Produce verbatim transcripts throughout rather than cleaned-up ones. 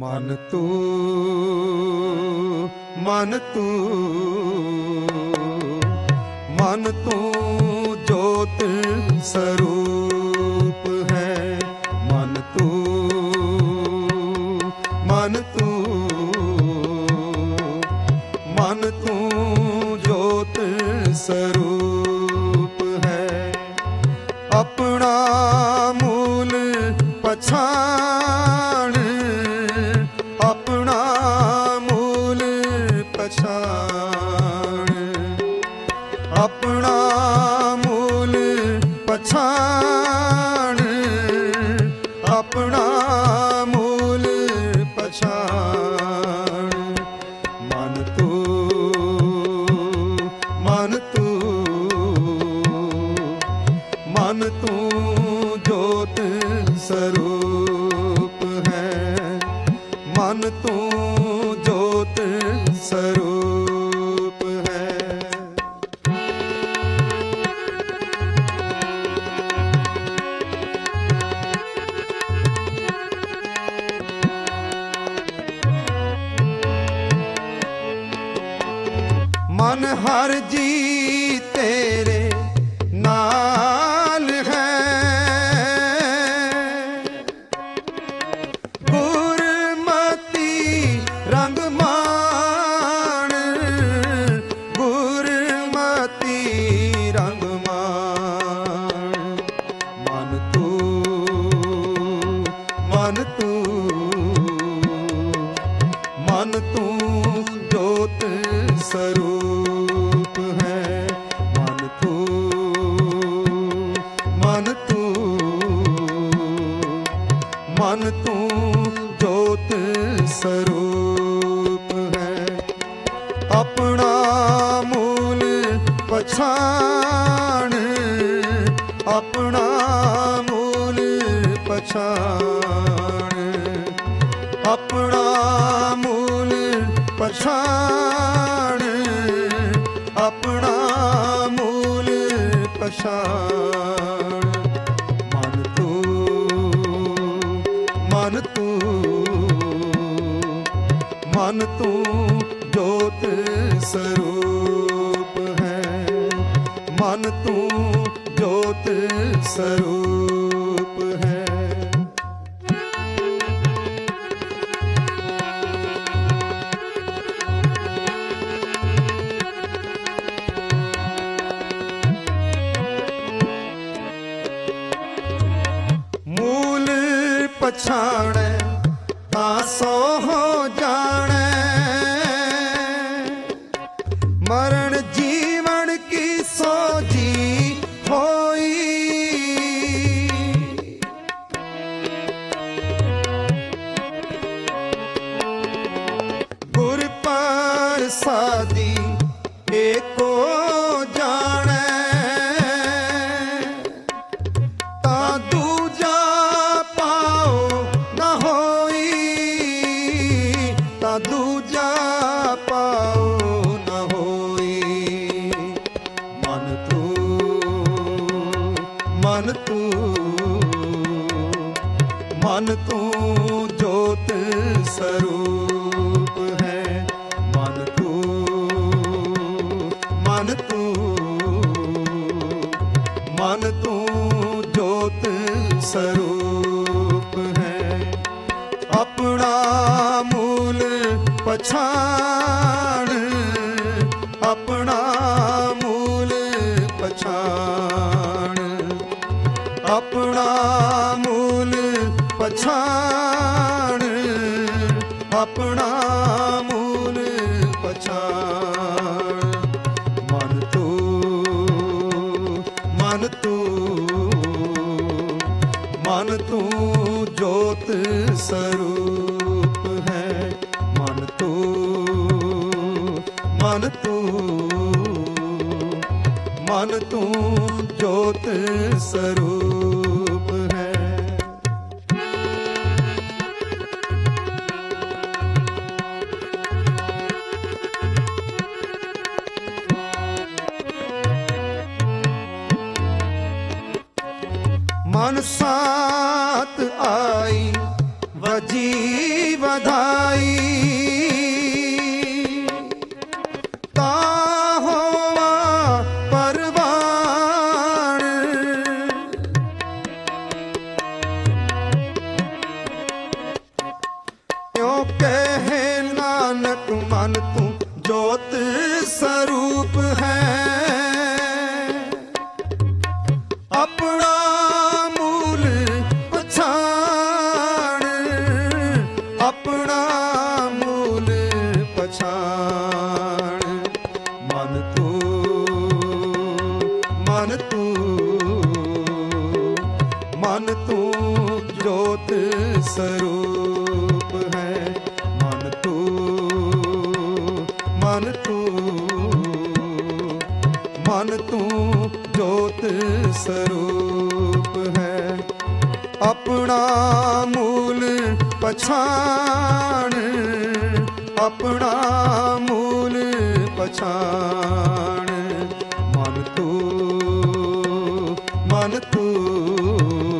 मन तू मन तू मन तू ज्योत स्वरूप है। मन तू मन तू मन तू ज्योत स्वरूप है। अपना मूल पछाण अपना मूल पछाण अपना मूल पछाण अपना मूल पछाण। मन तू मन तू मन तू ज्योत स्वरूप है। मन तू ज्योत स्वरूप है। मन हर जी तेरे नाल है। गुरमती रंग मान गुरमती रंग मान। मन तू मन तू मन तू ज्योत स्वरूप है। मन तू मन तू मन तू ज्योत स्वरूप है। अपना मूल पछाण अपना मूल पछाण अपना मूल पछाण अपना मूल पछाण। मन तू मन तू मन तू ज्योत स्वरूप है। मन तू ज्योत स्वरूप है। मूल पछाणे तासो हो जाने। मरण जीवन की सोजी होई। गुर प्रसादी एको जाने। ता दूजा पाओ न होई ता दूजा पाओ न होई। मन तू मन तू मन तू ज्योत स्वरूप है। मन तू मन तू मन तू ज्योत स्वरूप है। अपना मूल पछाण अपना मूल पछाण अपना मूल पछाण अपना मूल पछाण। मन तू मन तू मन तू ज्योत स्वरूप है। मन तू मन तू मन तू ज्योत स्वरूप है। मन साथ आई ਵਜੀ ਵਧਾਈ ਤਾ ਹੋਵਾ ਪਰਵਾਣ ਕਿਉ ਕਹੇ ਨਾਨਕ ਮਨ ਤੂੰ ਜੋਤ ਸਰੂਪ ਹੈ ਆਪਣਾ ਮੂਲ ਪਛਾਣ ਆਪਣਾ ਮੂਲ ਪਛਾਣ ਮਨ ਤੂੰ ਮਨ ਤੂੰ ਮਨ ਤੂੰ ਜੋਤ ਸਰੂਪ ਹੈ ਮਨ ਤੂੰ ਮਨ ਤੂੰ ਮਨ ਤੂੰ ਜੋਤ ਸਰੂਪ ਹੈ ਆਪਣਾ ਮੂਲ ਪਛਾਣ ਆਪਣਾ ਮੂਲ ਪਛਾਣ ਮਨ ਤੂੰ ਮਨ ਤੂੰ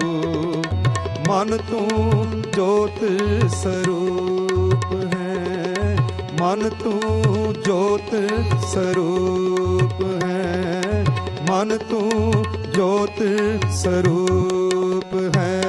ਮਨ ਤੂੰ ਜੋਤ ਸਰੂਪ ਹੈ ਮਨ ਤੂੰ ਜੋਤ ਸਰੂਪ ਹੈ ਮਨ ਤੂੰ ਜੋਤ ਸਰੂਪ ਹੈ।